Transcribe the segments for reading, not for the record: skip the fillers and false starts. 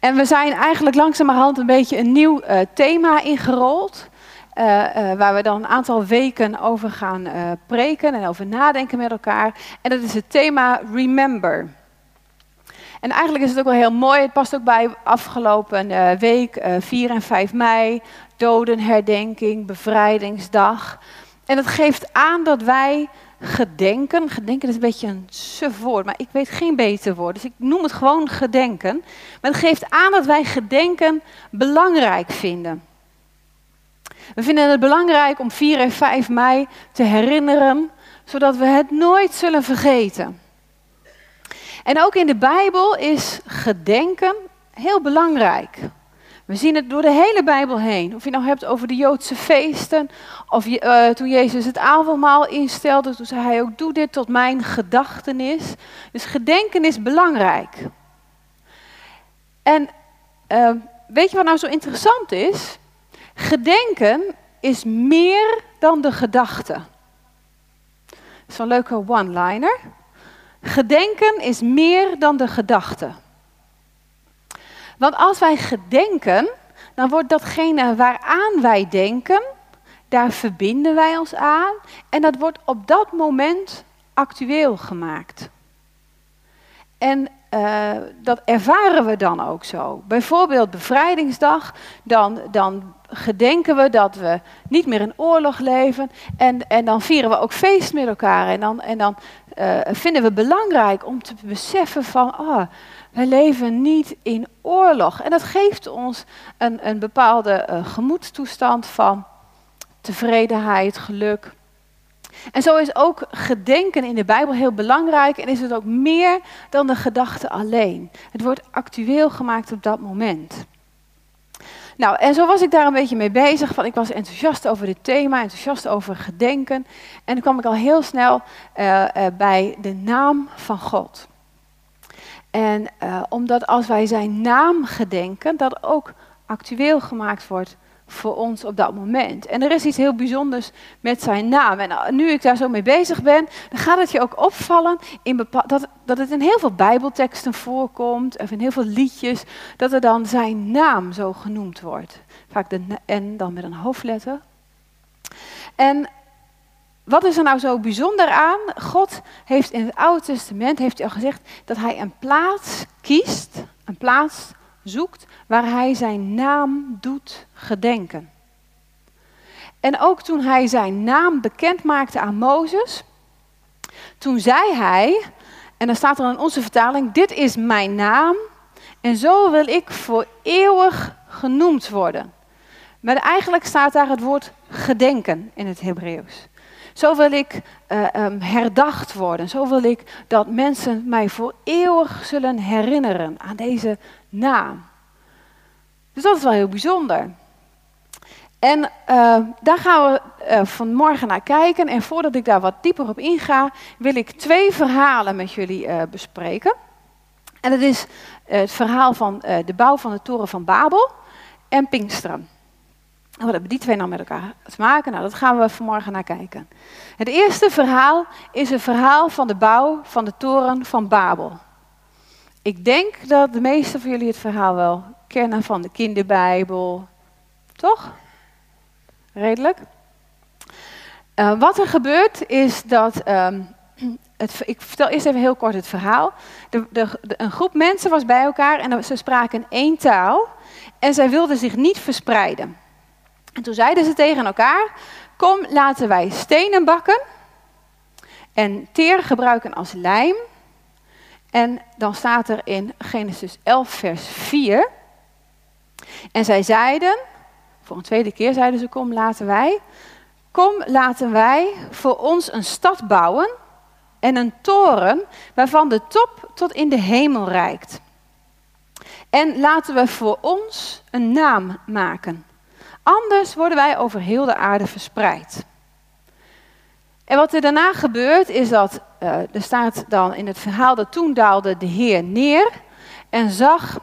En we zijn eigenlijk langzamerhand een beetje een nieuw thema ingerold. Waar we dan een aantal weken over gaan preken en over nadenken met elkaar. En dat is het thema Remember. En eigenlijk is het ook wel heel mooi. Het past ook bij afgelopen week, 4 en 5 mei, dodenherdenking, bevrijdingsdag. En het geeft aan dat wij gedenken. Gedenken is een beetje een suf woord, maar ik weet geen beter woord. Dus ik noem het gewoon gedenken. Maar het geeft aan dat wij gedenken belangrijk vinden. We vinden het belangrijk om 4 en 5 mei te herinneren, zodat we het nooit zullen vergeten. En ook in de Bijbel is gedenken heel belangrijk. We zien het door de hele Bijbel heen. Of je nou hebt over de Joodse feesten, of toen Jezus het avondmaal instelde, toen zei hij ook, doe dit tot mijn gedachtenis. Dus gedenken is belangrijk. En weet je wat nou zo interessant is? Gedenken is meer dan de gedachte. Dat is een leuke one-liner. Gedenken is meer dan de gedachte. Want als wij gedenken, dan wordt datgene waaraan wij denken, daar verbinden wij ons aan. En dat wordt op dat moment actueel gemaakt. En dat ervaren we dan ook zo. Bijvoorbeeld bevrijdingsdag, dan gedenken we dat we niet meer in oorlog leven. En dan vieren we ook feest met elkaar. En dan vinden we belangrijk om te beseffen van, wij leven niet in oorlog. En dat geeft ons een bepaalde gemoedstoestand van tevredenheid, geluk. En zo is ook gedenken in de Bijbel heel belangrijk en is het ook meer dan de gedachte alleen. Het wordt actueel gemaakt op dat moment. Nou, en zo was ik daar een beetje mee bezig. Ik was enthousiast over dit thema, enthousiast over gedenken. En dan kwam ik al heel snel bij de naam van God. En omdat als wij zijn naam gedenken, dat ook actueel gemaakt wordt voor ons op dat moment. En er is iets heel bijzonders met zijn naam. En nu ik daar zo mee bezig ben, dan gaat het je ook opvallen dat het in heel veel Bijbelteksten voorkomt, of in heel veel liedjes, dat er dan zijn naam zo genoemd wordt. Vaak de N dan met een hoofdletter. En wat is er nou zo bijzonder aan? God heeft in het Oude Testament heeft hij al gezegd dat hij een plaats kiest, een plaats zoekt waar hij zijn naam doet gedenken. En ook toen hij zijn naam bekend maakte aan Mozes, toen zei hij, en dan staat er in onze vertaling, dit is mijn naam en zo wil ik voor eeuwig genoemd worden. Maar eigenlijk staat daar het woord gedenken in het Hebreeuws. Zo wil ik herdacht worden. Zo wil ik dat mensen mij voor eeuwig zullen herinneren aan deze naam. Dus dat is wel heel bijzonder. En daar gaan we vanmorgen naar kijken. En voordat ik daar wat dieper op inga, wil ik 2 verhalen met jullie bespreken. En dat is het verhaal van de bouw van de toren van Babel en Pinksteren. En wat hebben die 2 nou met elkaar te maken? Nou, dat gaan we vanmorgen naar kijken. Het eerste verhaal is een verhaal van de bouw van de toren van Babel. Ik denk dat de meesten van jullie het verhaal wel kennen van de kinderbijbel. Toch? Redelijk. Wat er gebeurt is dat... ik vertel eerst even heel kort het verhaal. Een groep mensen was bij elkaar en ze spraken 1 taal. En zij wilden zich niet verspreiden. En toen zeiden ze tegen elkaar, kom laten wij stenen bakken en teer gebruiken als lijm. En dan staat er in Genesis 11 vers 4. En zij zeiden, voor een tweede keer zeiden ze, kom laten wij voor ons een stad bouwen en een toren waarvan de top tot in de hemel reikt. En laten we voor ons een naam maken. Anders worden wij over heel de aarde verspreid. En wat er daarna gebeurt is dat, er staat dan in het verhaal dat toen daalde de Heer neer en zag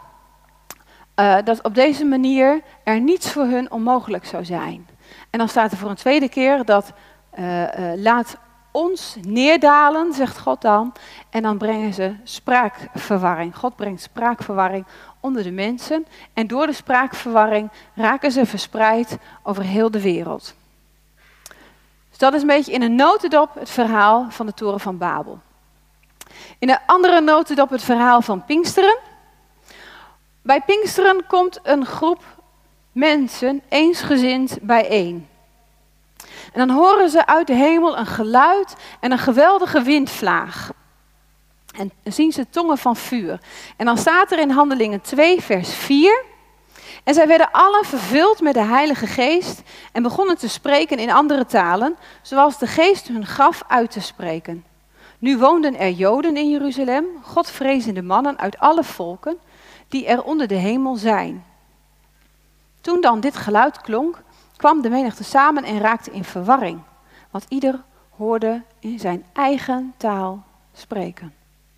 dat op deze manier er niets voor hun onmogelijk zou zijn. En dan staat er voor een tweede keer dat laat ons neerdalen, zegt God dan. En dan brengen ze spraakverwarring. God brengt spraakverwarring onder de mensen. En door de spraakverwarring raken ze verspreid over heel de wereld. Dus dat is een beetje in een notendop het verhaal van de Toren van Babel. In een andere notendop het verhaal van Pinksteren. Bij Pinksteren komt een groep mensen eensgezind bijeen. En dan horen ze uit de hemel een geluid en een geweldige windvlaag. En dan zien ze tongen van vuur. En dan staat er in Handelingen 2 vers 4. En zij werden allen vervuld met de Heilige Geest en begonnen te spreken in andere talen, zoals de Geest hun gaf uit te spreken. Nu woonden er Joden in Jeruzalem, Godvrezende mannen uit alle volken, die er onder de hemel zijn. Toen dan dit geluid klonk, kwam de menigte samen en raakte in verwarring, want ieder hoorde in zijn eigen taal spreken.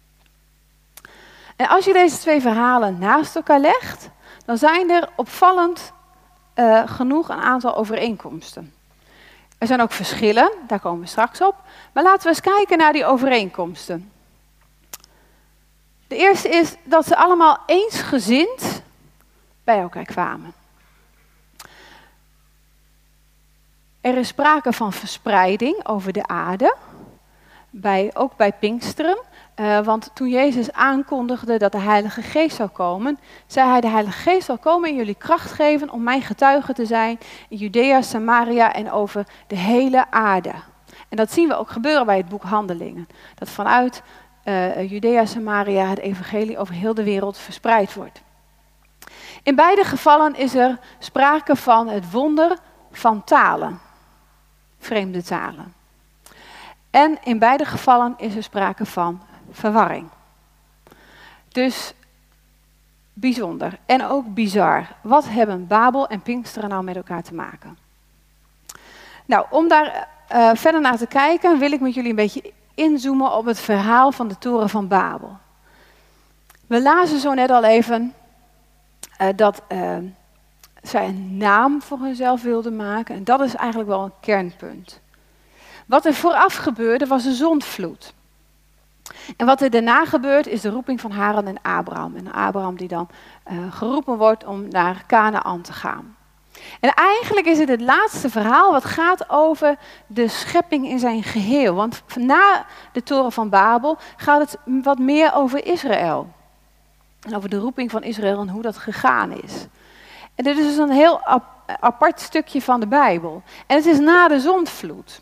En als je deze twee verhalen naast elkaar legt, dan zijn er opvallend genoeg een aantal overeenkomsten. Er zijn ook verschillen, daar komen we straks op, maar laten we eens kijken naar die overeenkomsten. De eerste is dat ze allemaal eensgezind bij elkaar kwamen. Er is sprake van verspreiding over de aarde, ook bij Pinksteren. Want toen Jezus aankondigde dat de Heilige Geest zou komen, zei hij: de Heilige Geest zal komen en jullie kracht geven om mijn getuige te zijn in Judea, Samaria en over de hele aarde. En dat zien we ook gebeuren bij het boek Handelingen. Dat vanuit Judea, Samaria het evangelie over heel de wereld verspreid wordt. In beide gevallen is er sprake van het wonder van talen, vreemde talen. En in beide gevallen is er sprake van verwarring. Dus bijzonder en ook bizar. Wat hebben Babel en Pinksteren nou met elkaar te maken? Nou, om daar verder naar te kijken, wil ik met jullie een beetje inzoomen op het verhaal van de Toren van Babel. We lazen zo net al even dat zij een naam voor hunzelf wilden maken. En dat is eigenlijk wel een kernpunt. Wat er vooraf gebeurde was een zondvloed. En wat er daarna gebeurt is de roeping van Haran en Abraham. En Abraham die dan geroepen wordt om naar Kanaan te gaan. En eigenlijk is het laatste verhaal wat gaat over de schepping in zijn geheel. Want na de Toren van Babel gaat het wat meer over Israël. En over de roeping van Israël en hoe dat gegaan is. En dit is dus een heel apart stukje van de Bijbel. En het is na de zondvloed.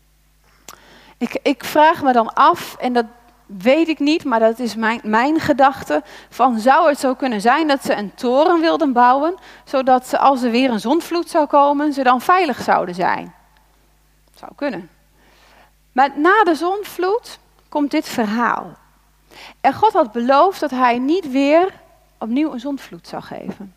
Ik vraag me dan af, en dat weet ik niet, maar dat is mijn gedachte, van zou het zo kunnen zijn dat ze een toren wilden bouwen, zodat ze, als er weer een zondvloed zou komen, ze dan veilig zouden zijn? Zou kunnen. Maar na de zondvloed komt dit verhaal. En God had beloofd dat hij niet weer opnieuw een zondvloed zou geven.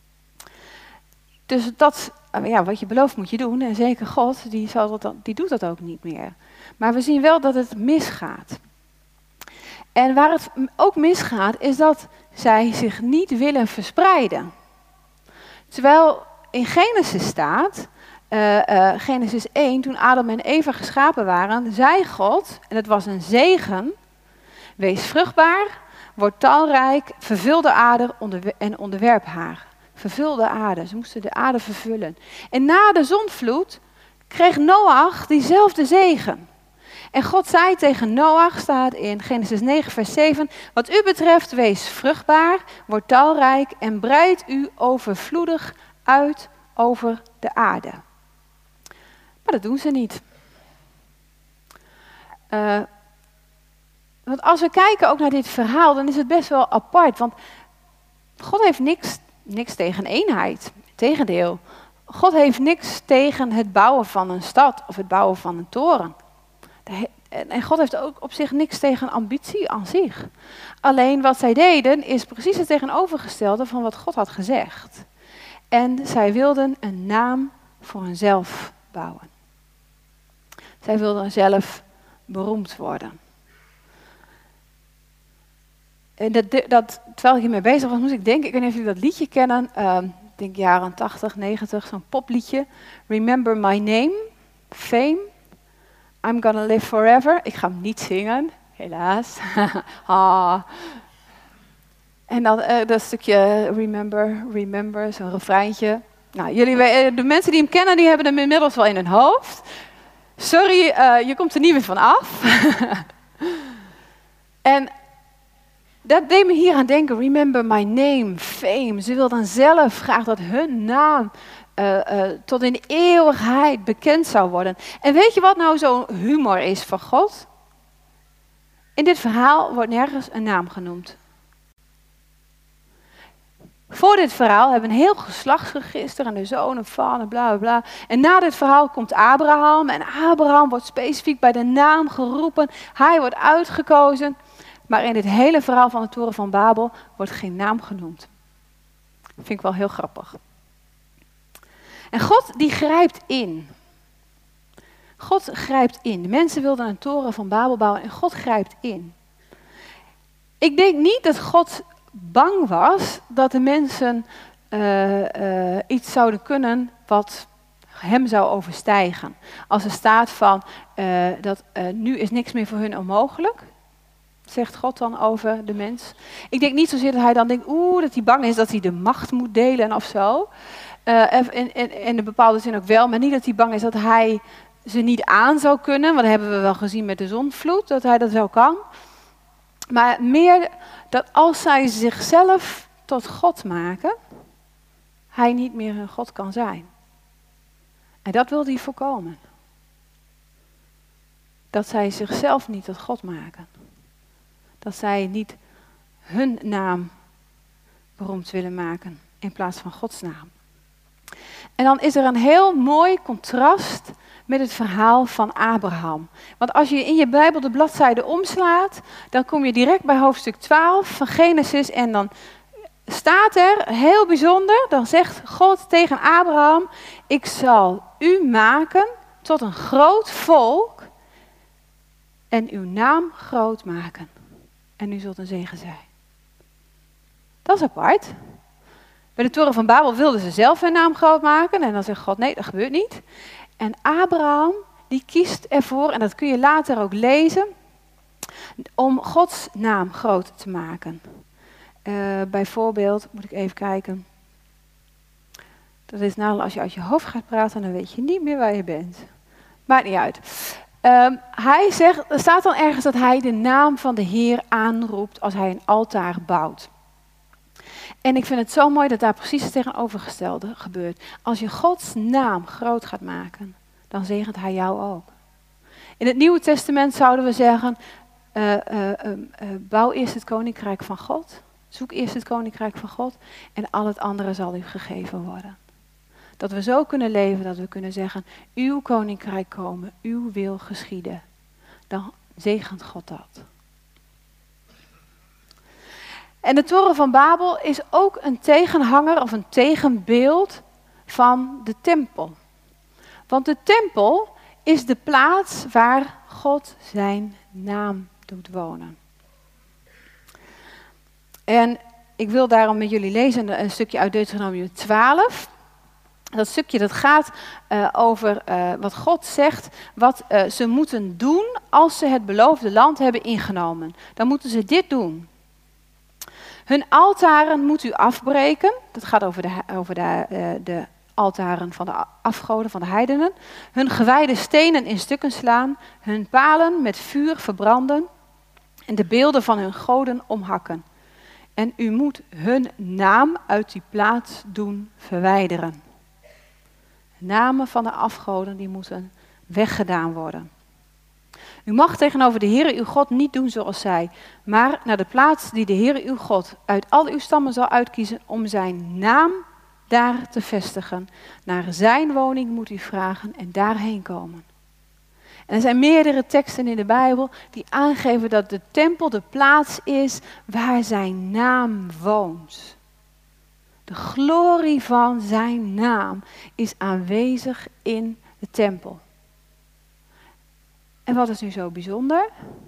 Dus dat, wat je belooft moet je doen. En zeker God, die doet dat ook niet meer. Maar we zien wel dat het misgaat. En waar het ook misgaat, is dat zij zich niet willen verspreiden. Terwijl in Genesis staat, Genesis 1, toen Adam en Eva geschapen waren, zei God, en het was een zegen: wees vruchtbaar, word talrijk, vervul de aarde en onderwerp haar. Vervul de aarde, ze moesten de aarde vervullen. En na de zondvloed kreeg Noach diezelfde zegen. En God zei tegen Noach, staat in Genesis 9 vers 7, wat u betreft wees vruchtbaar, word talrijk en breid u overvloedig uit over de aarde. Maar dat doen ze niet. Want als we kijken ook naar dit verhaal, dan is het best wel apart. Want God heeft niks tegen eenheid. Integendeel, God heeft niks tegen het bouwen van een stad of het bouwen van een toren. En God heeft ook op zich niks tegen ambitie aan zich. Alleen wat zij deden is precies het tegenovergestelde van wat God had gezegd. En zij wilden een naam voor hunzelf bouwen. Zij wilden zelf beroemd worden. En terwijl ik hiermee bezig was, moest ik denken, ik weet niet of jullie dat liedje kennen. Ik denk jaren 80, 90, zo'n popliedje. Remember My Name, Fame. I'm gonna live forever. Ik ga hem niet zingen, helaas. En dan dat stukje remember, zo'n refreintje. Nou, de mensen die hem kennen, die hebben hem inmiddels wel in hun hoofd. Sorry, je komt er niet meer van af. En dat deed me hier aan denken. Remember my name, fame. Ze wil dan zelf graag dat hun naam tot in de eeuwigheid bekend zou worden. En weet je wat nou zo'n humor is van God? In dit verhaal wordt nergens een naam genoemd. Voor dit verhaal hebben we een heel geslachtsregister en de zonen van en bla bla bla. En na dit verhaal komt Abraham en Abraham wordt specifiek bij de naam geroepen. Hij wordt uitgekozen. Maar in dit hele verhaal van de Toren van Babel wordt geen naam genoemd. Dat vind ik wel heel grappig. En God die grijpt in. God grijpt in. De mensen wilden een Toren van Babel bouwen en God grijpt in. Ik denk niet dat God bang was dat de mensen iets zouden kunnen wat hem zou overstijgen. Als er staat van dat nu is niks meer voor hun onmogelijk, zegt God dan over de mens. Ik denk niet zozeer dat hij dan denkt, dat hij bang is dat hij de macht moet delen of zo. In een bepaalde zin ook wel, maar niet dat hij bang is dat hij ze niet aan zou kunnen. Want dat hebben we wel gezien met de zondvloed, dat hij dat wel kan. Maar meer dat als zij zichzelf tot God maken, hij niet meer hun God kan zijn. En dat wil hij voorkomen. Dat zij zichzelf niet tot God maken. Dat zij niet hun naam beroemd willen maken in plaats van Gods naam. En dan is er een heel mooi contrast met het verhaal van Abraham. Want als je in je Bijbel de bladzijde omslaat, dan kom je direct bij hoofdstuk 12 van Genesis en dan staat er, heel bijzonder, dan zegt God tegen Abraham, ik zal u maken tot een groot volk en uw naam groot maken. En u zult een zegen zijn. Dat is apart. Bij de Toren van Babel wilden ze zelf hun naam groot maken en dan zegt God, nee, dat gebeurt niet. En Abraham, die kiest ervoor, en dat kun je later ook lezen, om Gods naam groot te maken. Bijvoorbeeld, moet ik even kijken. Dat is nou, als je uit je hoofd gaat praten, dan weet je niet meer waar je bent. Maakt niet uit. Hij zegt, er staat dan ergens dat hij de naam van de Heer aanroept als hij een altaar bouwt. En ik vind het zo mooi dat daar precies het tegenovergestelde gebeurt. Als je Gods naam groot gaat maken, dan zegent hij jou ook. In het Nieuwe Testament zouden we zeggen, bouw eerst het koninkrijk van God. Zoek eerst het koninkrijk van God en al het andere zal u gegeven worden. Dat we zo kunnen leven dat we kunnen zeggen, uw koninkrijk komen, uw wil geschieden. Dan zegent God dat. En de Toren van Babel is ook een tegenhanger of een tegenbeeld van de tempel. Want de tempel is de plaats waar God zijn naam doet wonen. En ik wil daarom met jullie lezen een stukje uit Deuteronomium 12. Dat stukje dat gaat over wat God zegt, wat ze moeten doen als ze het beloofde land hebben ingenomen. Dan moeten ze dit doen. Hun altaren moet u afbreken. Dat gaat over de altaren van de afgoden, van de heidenen. Hun gewijde stenen in stukken slaan. Hun palen met vuur verbranden. En de beelden van hun goden omhakken. En u moet hun naam uit die plaats doen verwijderen. De namen van de afgoden die moeten weggedaan worden. U mag tegenover de Heere uw God niet doen zoals zij, maar naar de plaats die de Heere uw God uit al uw stammen zal uitkiezen om zijn naam daar te vestigen. Naar zijn woning moet u vragen en daarheen komen. En er zijn meerdere teksten in de Bijbel die aangeven dat de tempel de plaats is waar zijn naam woont. De glorie van zijn naam is aanwezig in de tempel. En wat is nu zo bijzonder?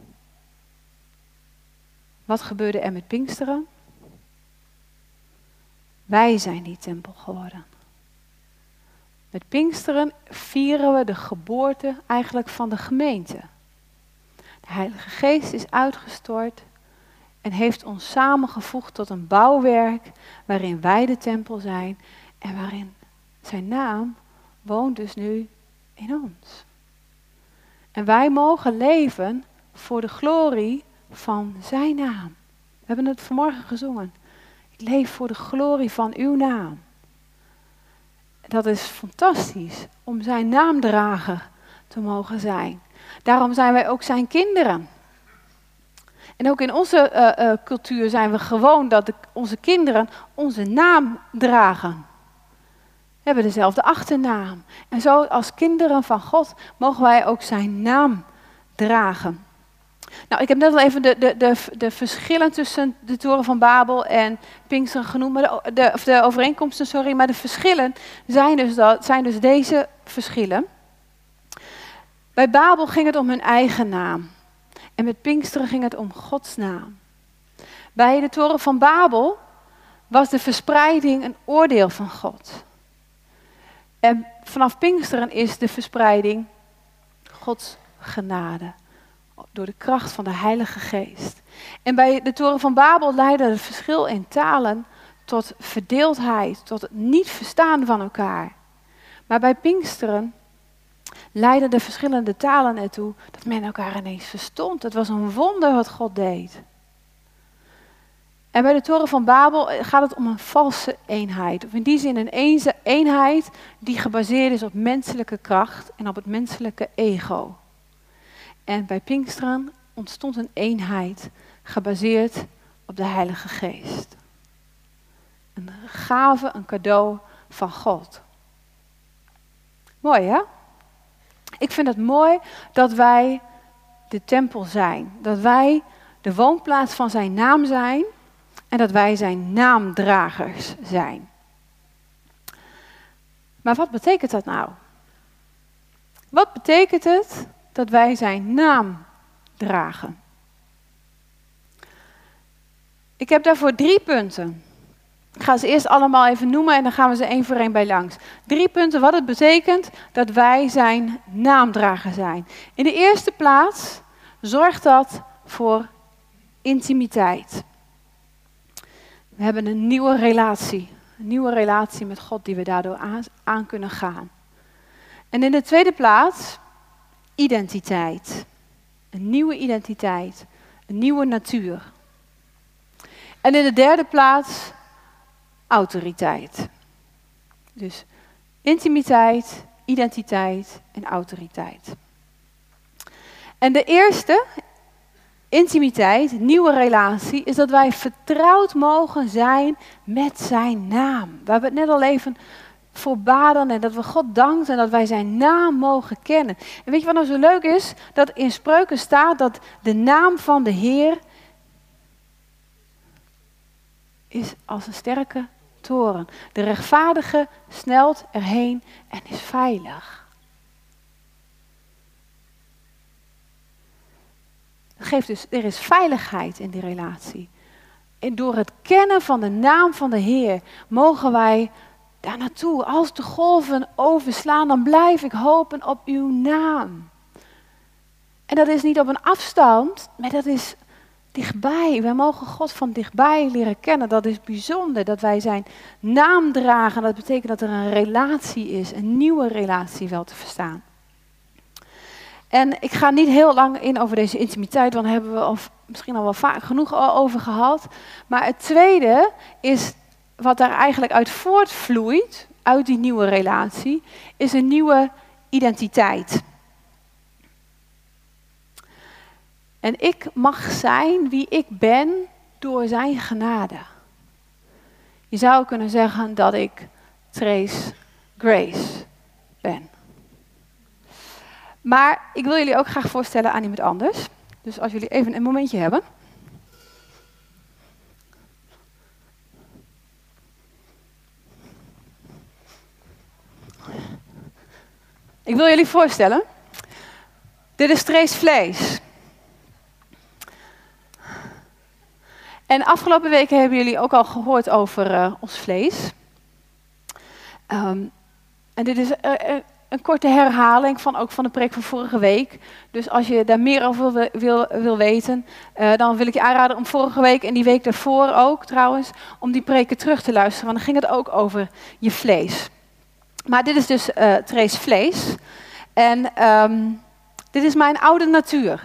Wat gebeurde er met Pinksteren? Wij zijn die tempel geworden. Met Pinksteren vieren we de geboorte eigenlijk van de gemeente. De Heilige Geest is uitgestort en heeft ons samengevoegd tot een bouwwerk waarin wij de tempel zijn en waarin zijn naam woont dus nu in ons. En wij mogen leven voor de glorie van zijn naam. We hebben het vanmorgen gezongen. Ik leef voor de glorie van uw naam. Dat is fantastisch om zijn naamdrager te mogen zijn. Daarom zijn wij ook zijn kinderen. En ook in onze cultuur zijn we gewoon dat onze kinderen onze naam dragen. We hebben dezelfde achternaam. En zo als kinderen van God mogen wij ook zijn naam dragen. Nou, ik heb net al even de verschillen tussen de Toren van Babel en Pinksteren genoemd, maar de overeenkomsten, sorry, maar de verschillen zijn dus deze verschillen. Bij Babel ging het om hun eigen naam en met Pinksteren ging het om Gods naam. Bij de Toren van Babel was de verspreiding een oordeel van God. En vanaf Pinksteren is de verspreiding Gods genade. Door de kracht van de Heilige Geest. En bij de Toren van Babel leidde het verschil in talen tot verdeeldheid, tot het niet verstaan van elkaar. Maar bij Pinksteren leidden de verschillende talen ertoe dat men elkaar ineens verstond. Het was een wonder wat God deed. En bij de Toren van Babel gaat het om een valse eenheid. Of in die zin een eenheid die gebaseerd is op menselijke kracht en op het menselijke ego. En bij Pinksteren ontstond een eenheid gebaseerd op de Heilige Geest. Een gave, een cadeau van God. Mooi hè? Ik vind het mooi dat wij de tempel zijn. Dat wij de woonplaats van zijn naam zijn. En dat wij zijn naamdragers zijn. Maar wat betekent dat nou? Wat betekent het dat wij zijn naam dragen? Ik heb daarvoor 3 punten. Ik ga ze eerst allemaal even noemen en dan gaan we ze één voor één bij langs. 3 punten wat het betekent dat wij zijn naamdrager zijn. In de eerste plaats zorgt dat voor intimiteit. We hebben een nieuwe relatie met God die we daardoor aan kunnen gaan. En in de tweede plaats identiteit. Een nieuwe identiteit, een nieuwe natuur. En in de derde plaats autoriteit. Dus intimiteit, identiteit en autoriteit. En de eerste, intimiteit, nieuwe relatie, is dat wij vertrouwd mogen zijn met zijn naam. Waar we het net al even voor baden en dat we God danken en dat wij zijn naam mogen kennen. En weet je wat nou zo leuk is? Dat in Spreuken staat dat de naam van de Heer is als een sterke toren. De rechtvaardige snelt erheen en is veilig. Dat geeft dus, er is veiligheid in die relatie. En door het kennen van de naam van de Heer mogen wij daar naartoe. Als de golven overslaan, dan blijf ik hopen op uw naam. En dat is niet op een afstand, maar dat is dichtbij. Wij mogen God van dichtbij leren kennen. Dat is bijzonder, dat wij zijn naam dragen. Dat betekent dat er een relatie is, een nieuwe relatie wel te verstaan. En ik ga niet heel lang in over deze intimiteit, want daar hebben we misschien al wel vaak genoeg over gehad. Maar het tweede is, wat daar eigenlijk uit voortvloeit, uit die nieuwe relatie, is een nieuwe identiteit. En ik mag zijn wie ik ben door zijn genade. Je zou kunnen zeggen dat ik Trace Grace ben. Maar ik wil jullie ook graag voorstellen aan iemand anders. Dus als jullie even een momentje hebben. Ik wil jullie voorstellen. Dit is Trace Vlees. En afgelopen weken hebben jullie ook al gehoord over ons vlees. En dit is een korte herhaling ook van de preek van vorige week. Dus als je daar meer over wil weten, dan wil ik je aanraden om vorige week en die week daarvoor ook trouwens, om die preken terug te luisteren. Want dan ging het ook over je vlees. Maar dit is dus Trace vlees. En dit is mijn oude natuur.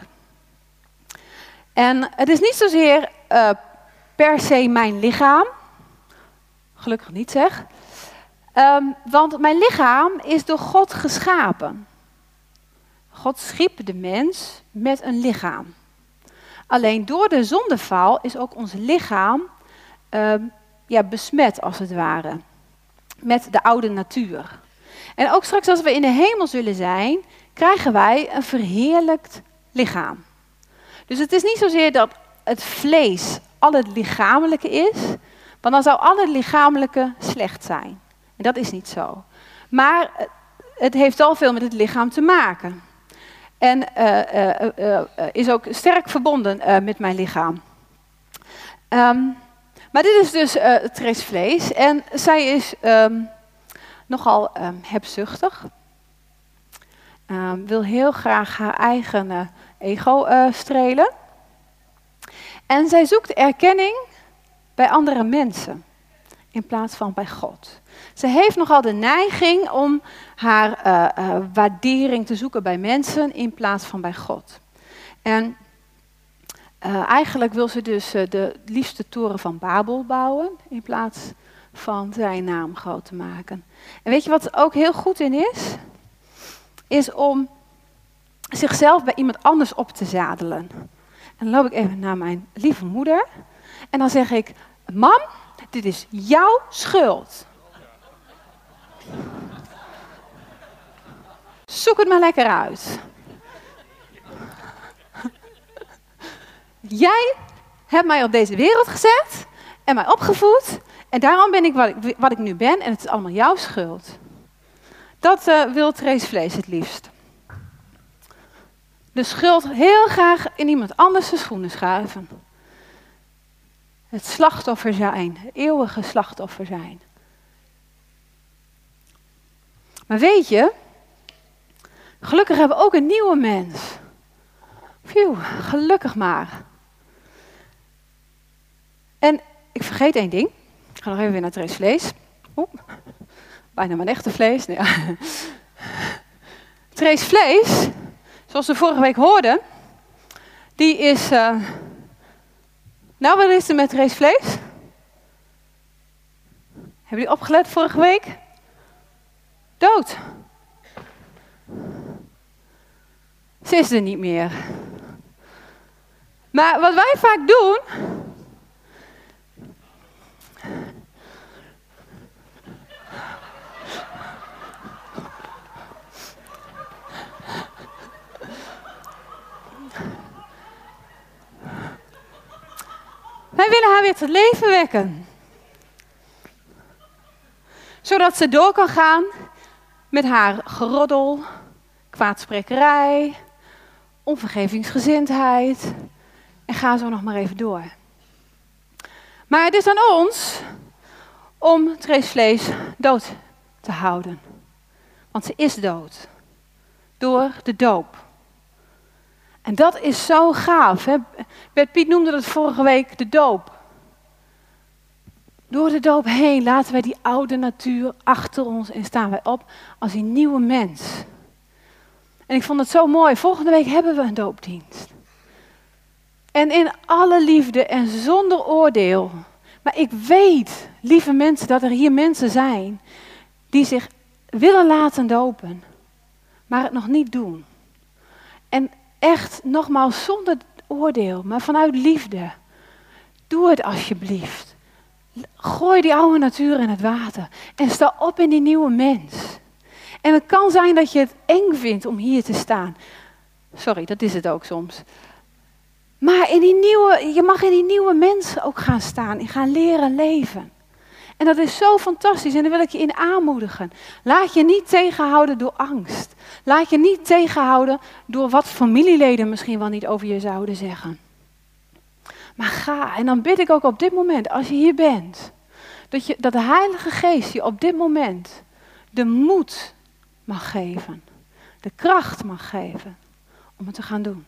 En het is niet zozeer per se mijn lichaam. Gelukkig niet zeg. Want mijn lichaam is door God geschapen. God schiep de mens met een lichaam. Alleen door de zondeval is ook ons lichaam besmet als het ware. Met de oude natuur. En ook straks als we in de hemel zullen zijn, krijgen wij een verheerlijkt lichaam. Dus het is niet zozeer dat het vlees al het lichamelijke is, want dan zou al het lichamelijke slecht zijn. En dat is niet zo. Maar het heeft al veel met het lichaam te maken. En is ook sterk verbonden met mijn lichaam. Maar dit is dus Trace vlees. En zij is nogal hebzuchtig. Wil heel graag haar eigen ego strelen. En zij zoekt erkenning bij andere mensen. In plaats van bij God. Ze heeft nogal de neiging om haar waardering te zoeken bij mensen in plaats van bij God. En eigenlijk wil ze dus de liefste toren van Babel bouwen in plaats van zijn naam groot te maken. En weet je wat er ook heel goed in is? Is om zichzelf bij iemand anders op te zadelen. En dan loop ik even naar mijn lieve moeder. En dan zeg ik, mam, dit is jouw schuld. Zoek het maar lekker uit. Jij hebt mij op deze wereld gezet en mij opgevoed. En daarom ben ik wat ik nu ben en het is allemaal jouw schuld. Dat wil Trace vlees het liefst. De schuld heel graag in iemand anders zijn schoenen schuiven. Het slachtoffer zijn, het eeuwige slachtoffer zijn. Maar weet je, gelukkig hebben we ook een nieuwe mens. Phew, gelukkig maar. En ik vergeet één ding. Ik ga nog even weer naar Trace vlees. Bijna mijn echte vlees. Nee. Trace vlees, zoals we vorige week hoorden, die is... Nou, wat is er met Trace vlees? Hebben jullie opgelet vorige week? Dood. Ze is er niet meer. Maar wat wij vaak doen... Wij willen haar weer tot leven wekken. Zodat ze door kan gaan met haar geroddel, kwaadsprekerij, onvergevingsgezindheid. En ga zo nog maar even door. Maar het is aan ons om Trace vlees dood te houden. Want ze is dood. Door de doop. En dat is zo gaaf. Hè? Bert Piet noemde dat vorige week de doop. Door de doop heen laten wij die oude natuur achter ons en staan wij op als een nieuwe mens. En ik vond het zo mooi. Volgende week hebben we een doopdienst. En in alle liefde en zonder oordeel. Maar ik weet, lieve mensen, dat er hier mensen zijn die zich willen laten dopen. Maar het nog niet doen. En echt, nogmaals, zonder oordeel, maar vanuit liefde. Doe het alsjeblieft. Gooi die oude natuur in het water. En sta op in die nieuwe mens. En het kan zijn dat je het eng vindt om hier te staan. Sorry, dat is het ook soms. Maar je mag in die nieuwe mens ook gaan staan en gaan leren leven. En dat is zo fantastisch en daar wil ik je in aanmoedigen. Laat je niet tegenhouden door angst. Laat je niet tegenhouden door wat familieleden misschien wel niet over je zouden zeggen. Maar ga, en dan bid ik ook op dit moment, als je hier bent, dat de Heilige Geest je op dit moment de moed mag geven. De kracht mag geven om het te gaan doen.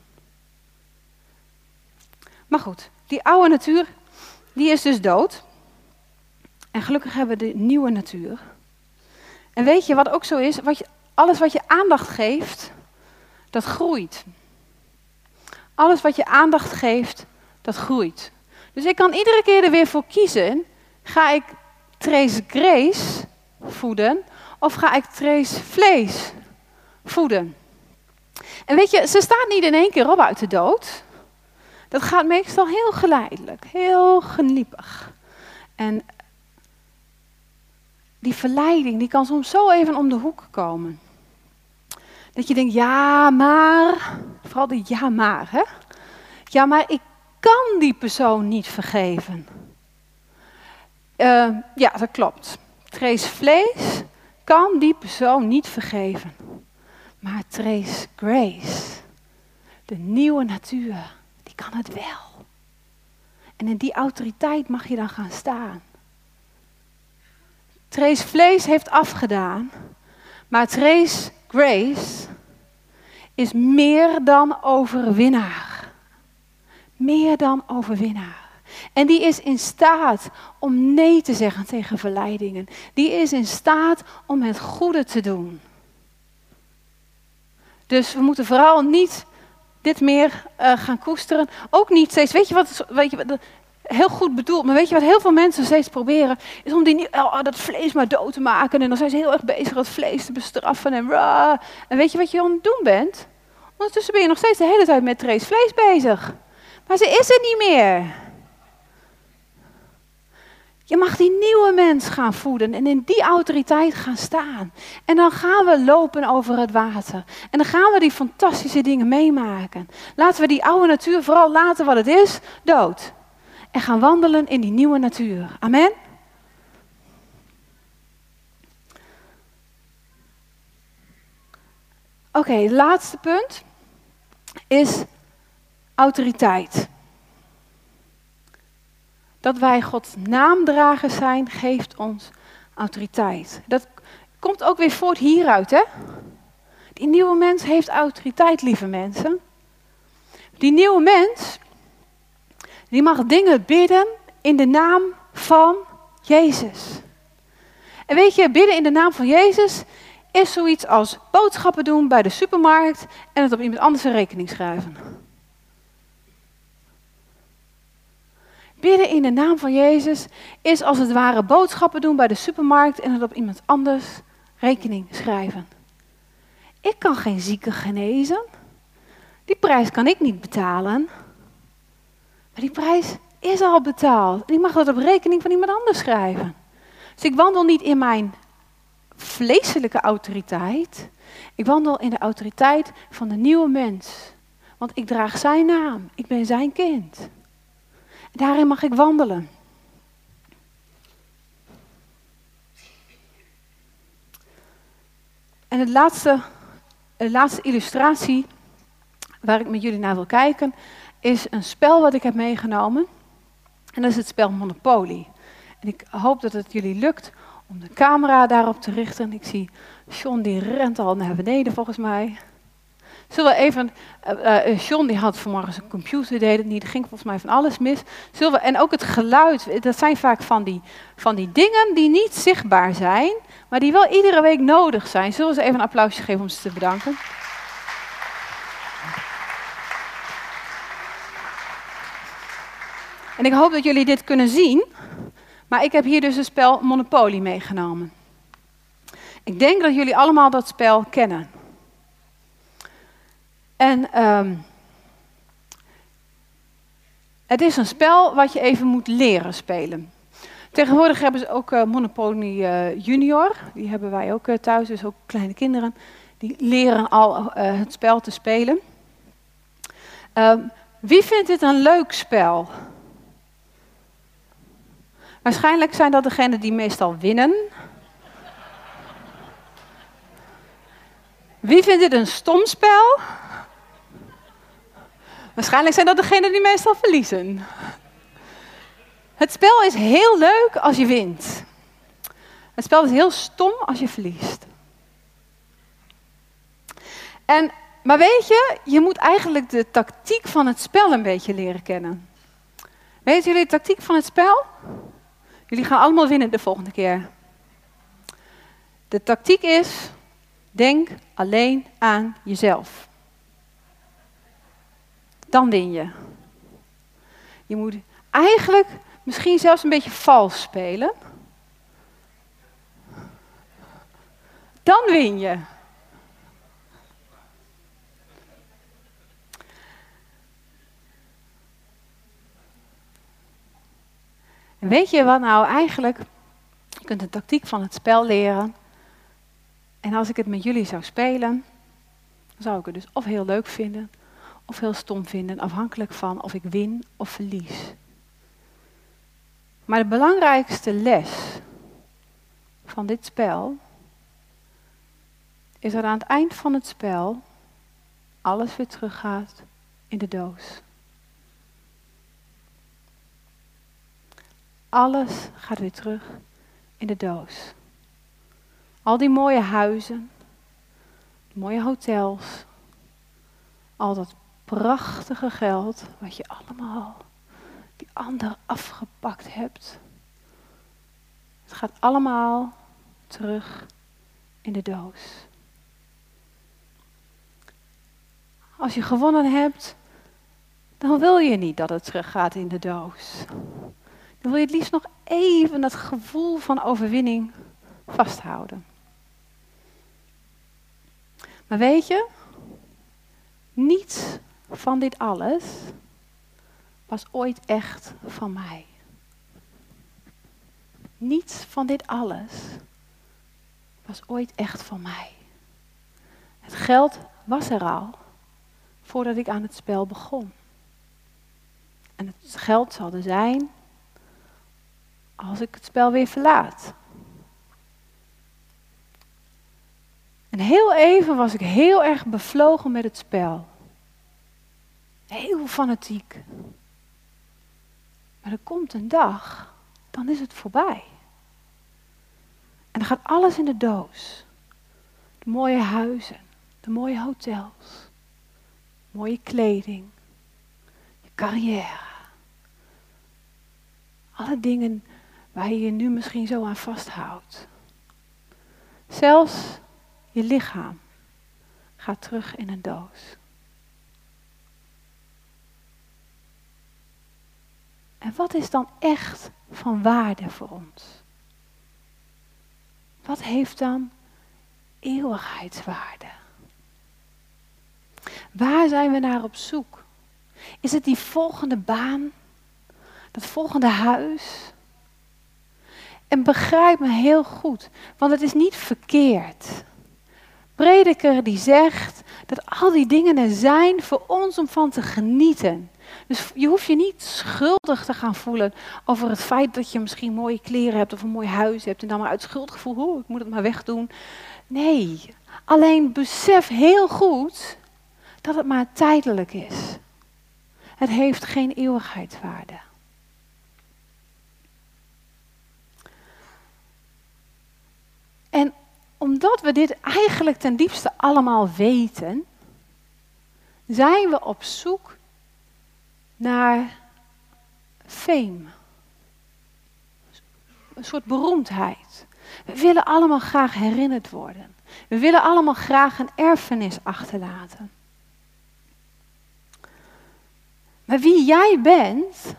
Maar goed, die oude natuur, die is dus dood. En gelukkig hebben we de nieuwe natuur. En weet je wat ook zo is? Alles wat je aandacht geeft, dat groeit. Alles wat je aandacht geeft, dat groeit. Dus ik kan iedere keer er weer voor kiezen. Ga ik Trace Grace voeden of ga ik Trace vlees voeden? En weet je, ze staat niet in één keer op uit de dood. Dat gaat meestal heel geleidelijk, heel geniepig. En die verleiding, die kan soms zo even om de hoek komen. Dat je denkt, ja maar, vooral die ja maar, hè? Ja maar ik kan die persoon niet vergeven. Ja, dat klopt. Trace vlees kan die persoon niet vergeven. Maar Trace Grace, de nieuwe natuur, die kan het wel. En in die autoriteit mag je dan gaan staan. Trace vlees heeft afgedaan, maar Trace Grace is meer dan overwinnaar. Meer dan overwinnaar. En die is in staat om nee te zeggen tegen verleidingen. Die is in staat om het goede te doen. Dus we moeten vooral niet dit meer gaan koesteren. Ook niet steeds, weet je wat heel goed bedoeld, maar weet je wat heel veel mensen steeds proberen? Is om dat vlees maar dood te maken. En dan zijn ze heel erg bezig het vlees te bestraffen. En weet je wat je aan het doen bent? Ondertussen ben je nog steeds de hele tijd met Trace vlees bezig. Maar ze is er niet meer. Je mag die nieuwe mens gaan voeden en in die autoriteit gaan staan. En dan gaan we lopen over het water. En dan gaan we die fantastische dingen meemaken. Laten we die oude natuur vooral laten wat het is, dood. En gaan wandelen in die nieuwe natuur. Amen? Oké, het laatste punt is autoriteit. Dat wij Gods naamdragers zijn, geeft ons autoriteit. Dat komt ook weer voort hieruit, hè? Die nieuwe mens heeft autoriteit, lieve mensen. Die nieuwe mens, die mag dingen bidden in de naam van Jezus. En weet je, bidden in de naam van Jezus is zoiets als boodschappen doen bij de supermarkt en het op iemand anders een rekening schrijven. Bidden in de naam van Jezus is als het ware boodschappen doen bij de supermarkt en het op iemand anders rekening schrijven. Ik kan geen zieke genezen. Die prijs kan ik niet betalen. Maar die prijs is al betaald. En ik mag dat op rekening van iemand anders schrijven. Dus ik wandel niet in mijn vleeselijke autoriteit. Ik wandel in de autoriteit van de nieuwe mens. Want ik draag zijn naam. Ik ben zijn kind. Daarin mag ik wandelen. En de laatste illustratie waar ik met jullie naar wil kijken, is een spel wat ik heb meegenomen. En dat is het spel Monopoly. En ik hoop dat het jullie lukt om de camera daarop te richten. Ik zie John, die rent al naar beneden volgens mij. Zullen we even, John die had vanmorgen zijn computer, deed het niet, er ging volgens mij van alles mis. En ook het geluid, dat zijn vaak van die dingen die niet zichtbaar zijn, maar die wel iedere week nodig zijn. Zullen we ze even een applausje geven om ze te bedanken? En ik hoop dat jullie dit kunnen zien, maar ik heb hier dus het spel Monopoly meegenomen. Ik denk dat jullie allemaal dat spel kennen. En het is een spel wat je even moet leren spelen. Tegenwoordig hebben ze ook Monopoly Junior. Die hebben wij ook thuis, dus ook kleine kinderen. Die leren al het spel te spelen. Wie vindt dit een leuk spel? Waarschijnlijk zijn dat degenen die meestal winnen. Wie vindt dit een stom spel? Waarschijnlijk zijn dat degenen die meestal verliezen. Het spel is heel leuk als je wint. Het spel is heel stom als je verliest. Maar weet je, je moet eigenlijk de tactiek van het spel een beetje leren kennen. Weten jullie de tactiek van het spel? Jullie gaan allemaal winnen de volgende keer. De tactiek is, denk alleen aan jezelf. Dan win je. Je moet eigenlijk misschien zelfs een beetje vals spelen. Dan win je. En weet je wat nou eigenlijk? Je kunt de tactiek van het spel leren. En als ik het met jullie zou spelen, dan zou ik het dus of heel leuk vinden, of heel stom vinden, afhankelijk van of ik win of verlies. Maar de belangrijkste les van dit spel is dat aan het eind van het spel alles weer teruggaat in de doos. Alles gaat weer terug in de doos. Al die mooie huizen, mooie hotels, al dat prachtige geld wat je allemaal die ander afgepakt hebt. Het gaat allemaal terug in de doos. Als je gewonnen hebt, dan wil je niet dat het teruggaat in de doos. Dan wil je het liefst nog even dat gevoel van overwinning vasthouden. Maar weet je, niets van dit alles was ooit echt van mij. Niets van dit alles was ooit echt van mij. Het geld was er al voordat ik aan het spel begon. En het geld zal er zijn als ik het spel weer verlaat. En heel even was ik heel erg bevlogen met het spel. Heel fanatiek. Maar er komt een dag, dan is het voorbij. En dan gaat alles in de doos. De mooie huizen, de mooie hotels, mooie kleding, je carrière. Alle dingen waar je je nu misschien zo aan vasthoudt. Zelfs je lichaam gaat terug in een doos. En wat is dan echt van waarde voor ons? Wat heeft dan eeuwigheidswaarde? Waar zijn we naar op zoek? Is het die volgende baan? Dat volgende huis? En begrijp me heel goed, want het is niet verkeerd. Prediker die zegt dat al die dingen er zijn voor ons om van te genieten. Dus je hoeft je niet schuldig te gaan voelen over het feit dat je misschien mooie kleren hebt of een mooi huis hebt en dan maar uit schuldgevoel, ik moet het maar wegdoen. Nee, alleen besef heel goed dat het maar tijdelijk is. Het heeft geen eeuwigheidswaarde. En omdat we dit eigenlijk ten diepste allemaal weten, zijn we op zoek naar fame. Een soort beroemdheid. We willen allemaal graag herinnerd worden. We willen allemaal graag een erfenis achterlaten. Maar wie jij bent,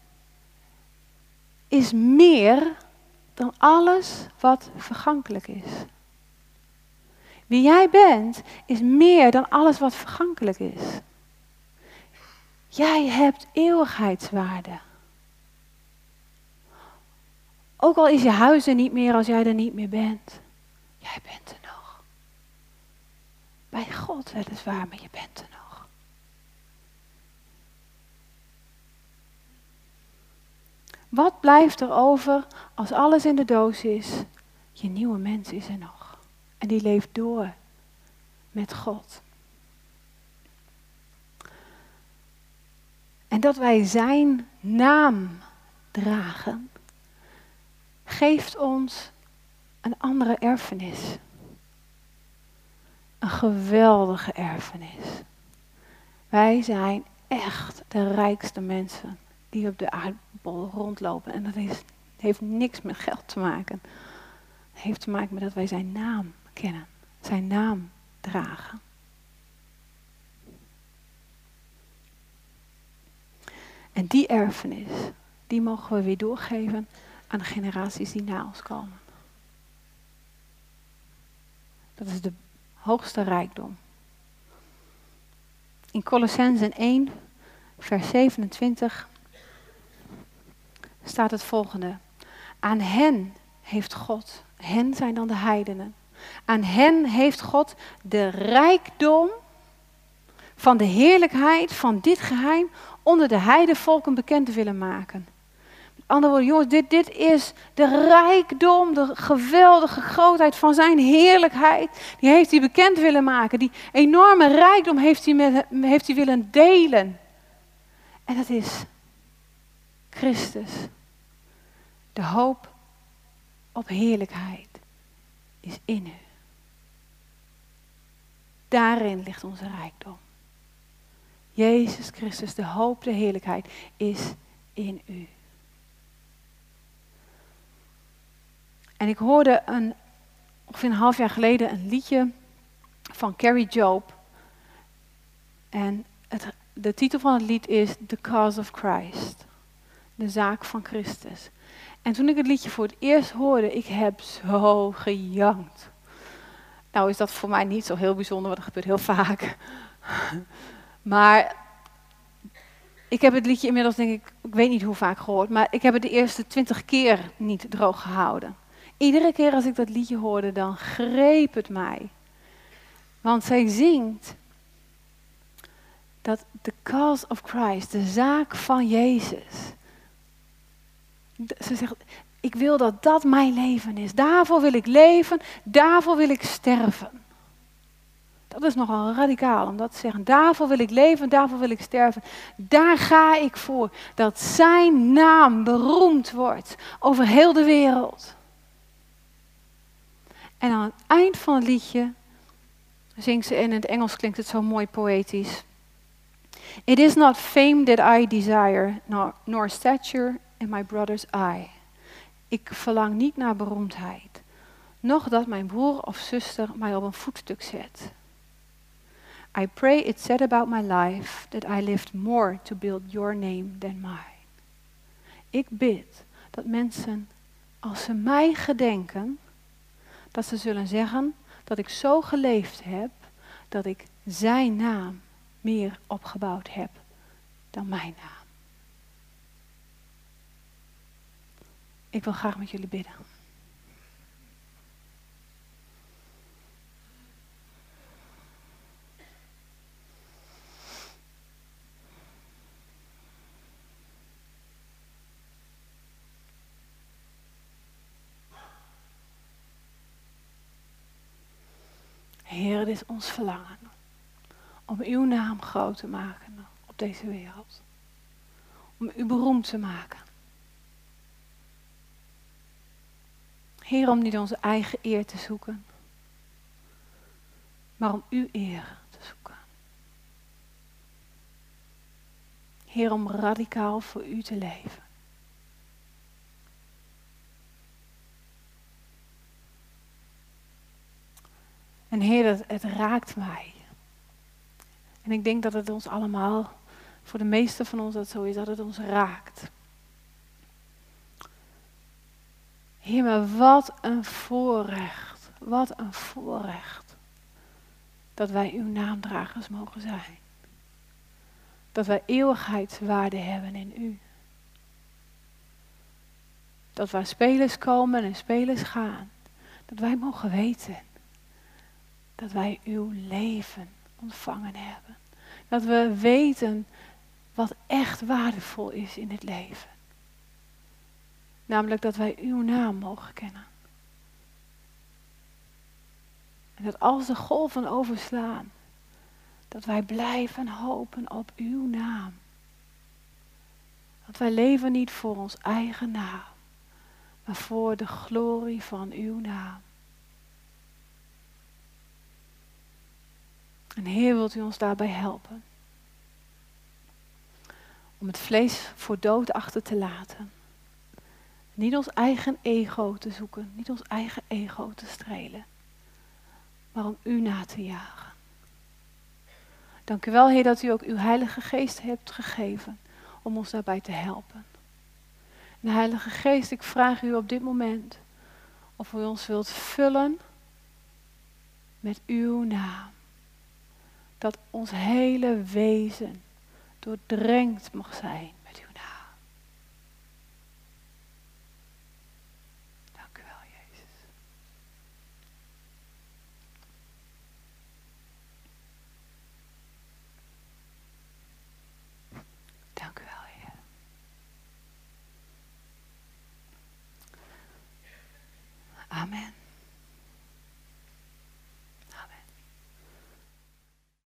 is meer dan alles wat vergankelijk is. Wie jij bent, is meer dan alles wat vergankelijk is. Jij hebt eeuwigheidswaarde. Ook al is je huis er niet meer als jij er niet meer bent. Jij bent er nog. Bij God weliswaar, maar je bent er nog. Wat blijft er over als alles in de doos is? Je nieuwe mens is er nog. En die leeft door met God. En dat wij zijn naam dragen, geeft ons een andere erfenis. Een geweldige erfenis. Wij zijn echt de rijkste mensen die op de aardbol rondlopen. En dat heeft niks met geld te maken. Het heeft te maken met dat wij zijn naam kennen. Zijn naam dragen. En die erfenis, die mogen we weer doorgeven aan de generaties die na ons komen. Dat is de hoogste rijkdom. In Colossenzen 1, vers 27 staat het volgende. Aan hen heeft God, hen zijn dan de heidenen, aan hen heeft God de rijkdom van de heerlijkheid van dit geheim onder de heidenvolken bekend willen maken. Met andere woorden, jongens, dit is de rijkdom, de geweldige grootheid van zijn heerlijkheid. Die heeft hij bekend willen maken. Die enorme rijkdom heeft hij willen delen. En dat is Christus. De hoop op heerlijkheid is in u. Daarin ligt onze rijkdom. Jezus Christus, de hoop, de heerlijkheid, is in u. En ik hoorde ongeveer een half jaar geleden een liedje van Carrie Job. En de titel van het lied is The Cause of Christ. De zaak van Christus. En toen ik het liedje voor het eerst hoorde, ik heb zo gejankt. Nou is dat voor mij niet zo heel bijzonder, want dat gebeurt heel vaak. Maar ik heb het liedje inmiddels, denk ik weet niet hoe vaak gehoord, maar ik heb het de eerste 20 keer niet droog gehouden. Iedere keer als ik dat liedje hoorde, dan greep het mij. Want zij zingt dat the cause of Christ, de zaak van Jezus. Ze zegt, ik wil dat dat mijn leven is. Daarvoor wil ik leven, daarvoor wil ik sterven. Dat is nogal radicaal om dat te zeggen. Daarvoor wil ik leven, daarvoor wil ik sterven. Daar ga ik voor. Dat zijn naam beroemd wordt over heel de wereld. En aan het eind van het liedje zingt ze, in het Engels klinkt het zo mooi poëtisch. It is not fame that I desire, nor stature in my brother's eye. Ik verlang niet naar beroemdheid, noch dat mijn broer of zuster mij op een voetstuk zet. I pray it said about my life that I lived more to build your name than mine. Ik bid dat mensen, als ze mij gedenken, dat ze zullen zeggen dat ik zo geleefd heb, dat ik zijn naam meer opgebouwd heb dan mijn naam. Ik wil graag met jullie bidden. Heer, het is ons verlangen om uw naam groot te maken op deze wereld. Om u beroemd te maken. Heer, om niet onze eigen eer te zoeken, maar om uw eer te zoeken. Heer, om radicaal voor u te leven. En Heer, het raakt mij. En ik denk dat het ons allemaal, voor de meeste van ons dat zo is, dat het ons raakt. Heer, maar wat een voorrecht dat wij uw naamdragers mogen zijn. Dat wij eeuwigheidswaarde hebben in u. Dat waar spelers komen en spelers gaan, dat wij mogen weten dat wij uw leven ontvangen hebben. Dat we weten wat echt waardevol is in het leven. Namelijk dat wij uw naam mogen kennen. En dat als de golven overslaan, dat wij blijven hopen op uw naam. Dat wij leven niet voor ons eigen naam, maar voor de glorie van uw naam. En Heer, wilt u ons daarbij helpen? Om het vlees voor dood achter te laten. Niet ons eigen ego te zoeken, niet ons eigen ego te strelen, maar om u na te jagen. Dank u wel, Heer, dat u ook uw Heilige Geest hebt gegeven om ons daarbij te helpen. En Heilige Geest, ik vraag u op dit moment of u ons wilt vullen met uw naam. Dat ons hele wezen doordrenkt mag zijn